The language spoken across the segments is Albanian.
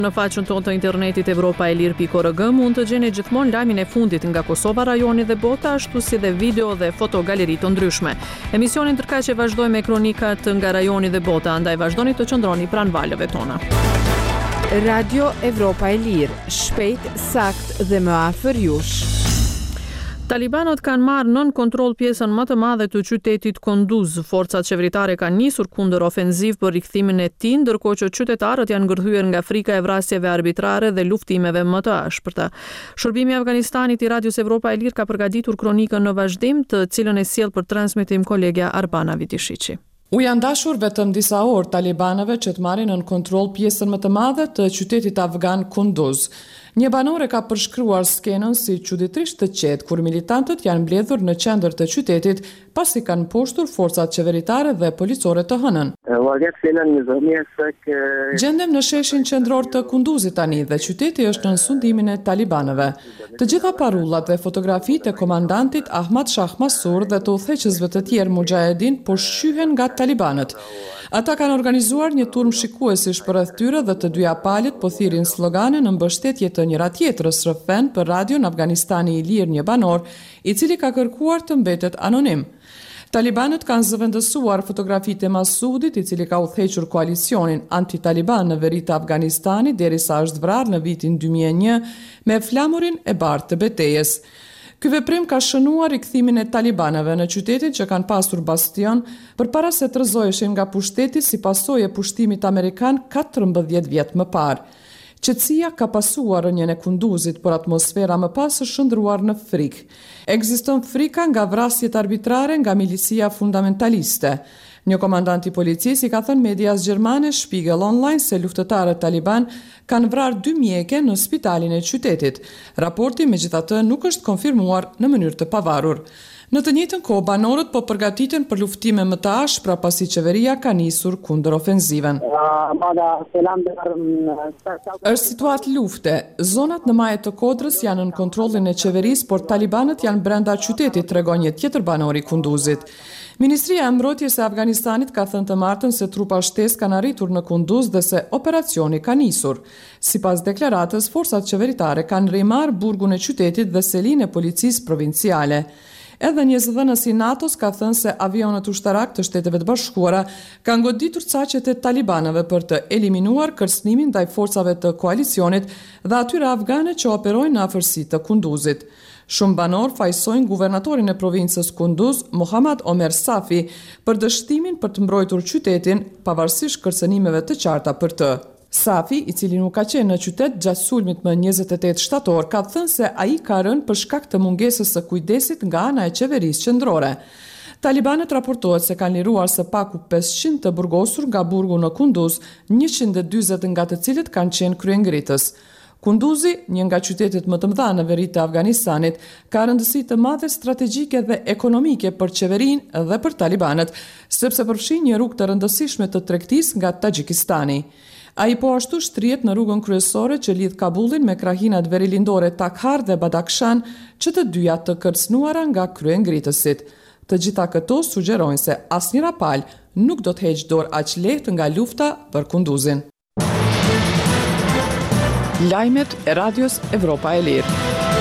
Në faqen tonë të internetit evropaelir.org mund të gjeni gjithmonë lajmin e fundit nga Kosova, rajoni dhe bota, ashtu si dhe video dhe fotogaleri të ndryshme. Emisionin tërkaq vazhdoi me kronikat nga rajoni dhe bota, andaj vazhdoni të qëndroni pranë valëve tona. Radio Evropa e Lirë, shpejt, sakt dhe më afër jush. Talibanët kanë marrë nën kontroll pjesën më të madhe të qytetit Kunduz. Forcat qeveritare kanë nisur kundër ofenziv për rikthimin e tij, ndërkohë që qytetarët janë ngërthyer nga frika e vrasjeve arbitrare dhe luftimeve më të ashpërta. Shërbimi i Afganistanit i Radios Evropa e Lirë ka përgatitur kronikën në vazhdim, të cilën e sjell për transmetim kolegja Arbana Vitishiqi. U janë dashur vetëm disa orë talibanëve që të marrin nën kontroll pjesën më të madhe të qytetit afgan Kunduz. Një banore ka përshkruar skenën si çuditërisht të qetë kur militantët janë mbledhur në qendër të qytetit pasi kanë mposhtur forcat qeveritare dhe policore të hënën. Gjendem në sheshin qendror të Kunduzit tani dhe qyteti është në sundimin e talibanëve. Të gjitha parullat dhe fotografitë e komandantit Ahmad Shah Masur dhe të udhëheqësve të tjerë Mujahedin po shqyhen nga talibanët. Ata kanë organizuar një turm shikuesish përreth tyre dhe të dyja palët po thirrin slogane në mbështetje të njëra tjetrës, rrëfen për radion Afganistani i Lirë, një banor, i cili ka kërkuar të mbetet anonim. Talibanët kanë zëvendësuar fotografitë e Masudit, i cili ka udhëhequr koalicionin anti-taliban në veri të Afganistanit derisa është vrarë në vitin 2001 me flamurin e bardhë të betejës. Ky veprim ka shënuar rikthimin e talibanëve në qytetit që kanë pasur bastion përpara se të rrëzoheshin nga pushteti si pasojë e pushtimit amerikan 14 vjet më parë. Qetësia ka pasuar rënien e Kunduzit, por atmosfera më pas është shndruar në frikë. Ekziston frika nga vrasjet arbitrare nga milicia fundamentaliste. Një komandant i policisë i ka thënë medias gjermane Spiegel Online se luftëtarët taliban kanë vrarë 2 mjeke në spitalin e qytetit. Raporti megjithatë nuk është konfirmuar në mënyrë të pavarur. Në të njëjtën kohë, banorët po përgatiten për luftime më të ashpra pasi qeveria ka nisur kundër ofenziven. Është situatë lufte. Zonat në majet të Kodrës janë në kontrollin e qeverisë, por talibanët janë brenda qytetit, tregon një tjetër banor i Kunduzit. Ministria e Mbrojtjes e Afganistanit ka thënë të martën se trupa shtesë kanë arritur në Kunduz dhe se operacioni ka nisur. Sipas deklaratës, forcat qeveritare kanë rimarrë burgun e qytetit dhe selinë e policisë provinciale. Edhe një zëdhënës i NATO-s ka thënë se avionët ushtarak të Shteteve të Bashkuara kanë goditur caqet e talibanëve për të eliminuar kërcënimin ndaj forcave të koalicionit dhe atyre afgane që operojnë në afërsi të Kunduzit. Shumë banor fajsojnë guvernatorin e provincës Kunduz, Muhammad Omer Safi, për dështimin për të mbrojtur qytetin, pavarësisht kërcënimeve të qarta për të. Safi, i cili nuk ka qenë në qytet gjatë sulmit më 28 shtator, ka thënë se ai ka rënë për shkak të mungesës së kujdesit nga ana e qeverisë qendrore. Talibanët raportohet se kanë liruar së paku 500 të burgosur nga burgu në Kunduz, 140 nga të cilët kanë qenë kryengritës. Kunduzi, një nga qytetet më të mëdha në veri të Afganistanit, ka rëndësi të madhe strategjike dhe ekonomike për qeverinë dhe për talibanët, sepse përfshin një rrugë të rëndësishme të tregtisë nga Tagjikistani. Ai po ashtu shtrihet në rrugën kryesore që lidh Kabullin me krahinat verilindore Takhar dhe Badakhshan, që të dyja të kërcënuara nga kryengritësit. Të gjitha këto sugjerojnë se asnjëra palë nuk do të heqë dorë aq lehtë nga lufta për Kunduzin. Lajmet e Radios Evropa e Lirë.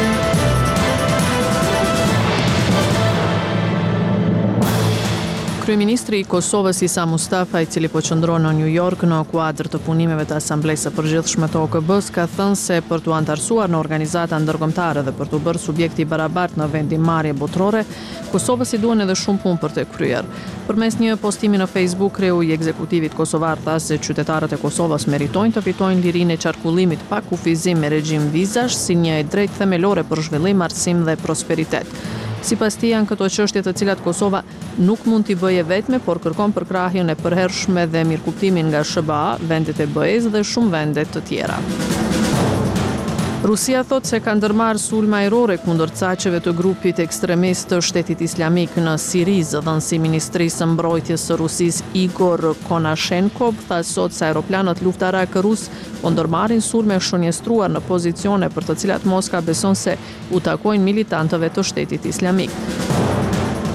Kryeministri i Kosovës Isa Mustafa, i cili po qëndron në New York në kuadër të punimeve të Asamblesë së Përgjithshme të OKB-s, ka thënë se për t'u antarësuar në organizata ndërkombëtare dhe për t'u bërë subjekti i barabartë në vendimmarrje botërore, Kosovës i duhen edhe shumë punë për të kryer. Përmes një postimi në Facebook, kreu i ekzekutivit kosovar tha se qytetarët e Kosovës meritojnë të fitojnë lirinë e qarkullimit pa kufizim me regjim vizash si një e drejtë themelore për zhvillim, arsim dhe prosperitet. Sipas tij janë këto çështje të cilat Kosova nuk mund t'i bëjë vetme, por kërkon përkrahjen e përhershme dhe mirëkuptimin nga SBA, vendet e BE-s dhe shumë vende të tjera. Rusia thot se ka ndërmarrë sulme ajrore kundër caqeve të grupit ekstremist të Shtetit Islamik në Siri. Zëdhënësi i Ministrisë së Mbrojtjes së Rusisë Igor Konashenkov tha sot se aeroplanët luftarak rus po ndërmarrin sulme shënjestruar në pozicione për të cilat Moska beson se u takojnë militantëve të Shtetit Islamik.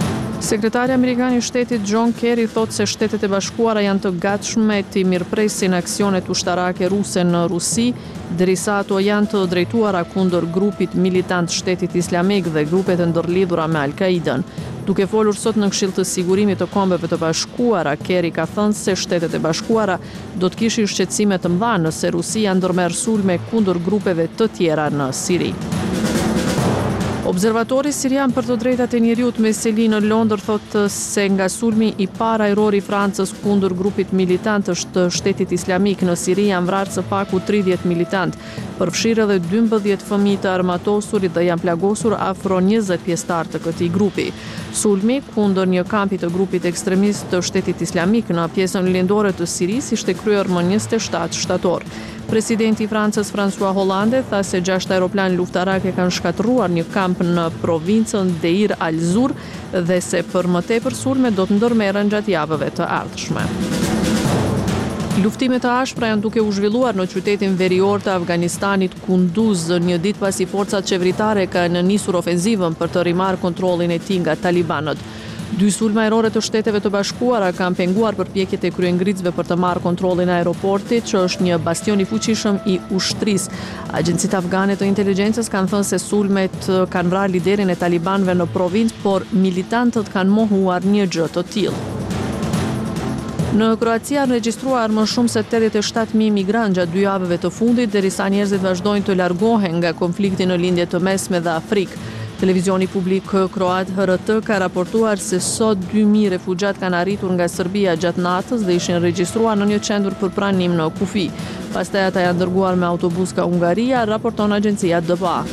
Sekretari Amerikan I Shtetit John Kerry thotë se Shtetet e Bashkuara janë të gatshme të mirëpresin aksionet ushtarake ruse në Rusi, derisa ato janë të drejtuara kundër grupit militant Shtetit Islamik dhe grupet e ndërlidhura me Al-Qaidën. Duke folur sot në Këshill të Sigurimit të Kombeve të Bashkuara, Kerry ka thënë se Shtetet e Bashkuara do të kishin shqetësime të mëdha nëse Rusia ndërmerr sulme kundër grupeve të tjera në Siri. Observatori sirian për të drejtat e njeriut Meseli në Londër thotë se nga sulmi I parë ajror I Francës kundër grupit militantësh të Shtetit Islamik në Siri janë vrarë së paku 30 militant, përfshirë edhe 12 fëmijë të armatosurit dhe janë plagosur afro 20 pjesëtar të këtij grupi. Sulmi kundër një kampi të grupit ekstremist të Shtetit Islamik në pjesën lindore të Sirisë ishte kryer më 27 shtator. Presidenti I Francës François Hollande tha se 6 aeroplan luftarake kanë shkatërruar një kamp në provincën Deir al-Zur dhe se për më tepër sulme do të ndërmerren gjatë javëve të ardhshme. Luftime të ashpra janë duke u zhvilluar në qytetin verior të Afganistanit Kunduz, një ditë pasi forcat qeveritare kanë nisur ofenzivën për të rimarrë kontrollin e tij nga talibanët. 2 sulme ajrore të Shteteve të Bashkuara kanë penguar përpjekjet e kryengritësve për të marrë kontrollin e aeroportit, që është një bastion I fuqishëm I ushtrisë. Agjencitë afgane të inteligjencës kanë thënë se sulmet kanë vrarë liderin e talibanëve në provincë, por militantët kanë mohuar një gjë të tillë. Në Kroacia regjistruar më shumë se 87.000 migrantë gjatë 2 javëve të fundit, derisa njerëzit vazhdojnë të largohen nga konflikti në lindje të mesme dhe Afrikë. Televizioni publik kroat HRT ka raportuar se sot 2.000 refugjat kanë arritur nga Serbia gjatë natës dhe ishin regjistruar në një qendër për pranim në Kufi. Pastaj ata janë dërguar me autobus ka Hungaria, raporton agjencia DPA.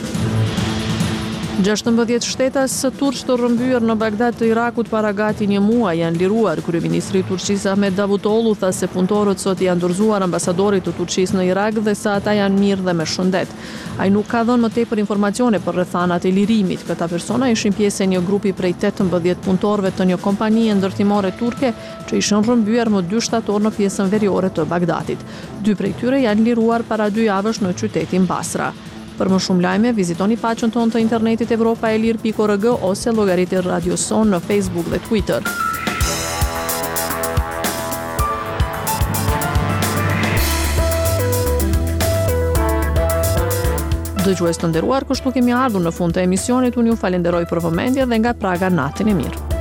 16 shtetas turq të rrëmbyer në Bagdad të Irakut para gati një muaji janë liruar. Kryeministri I Turqisë Ahmet Davutoglu tha se punëtorët sot janë dorëzuar ambasadorit të Turqisë në Irak dhe se ata janë mirë dhe me shëndet. Ai nuk ka dhënë më tepër informacione për rrethanat e lirimit. Këta persona ishin pjesë e një grupi prej 18 punëtorëve të një kompanie ndërtimore turke që ishin rrëmbyer më 2 shtator në pjesën veriore të Bagdadit. 2 prej tyre janë liruar para 2 javësh në qytetin Basra. Për më shumë lajme, vizitoni faqen tonë të internetit evropaelir.org ose llogaritë Radio Son në Facebook dhe Twitter. Dëgjues të nderuar, kështu kemi ardhur në fund të emisionit. Unë ju falenderoj për vëmendje dhe nga Praga natën e mirë.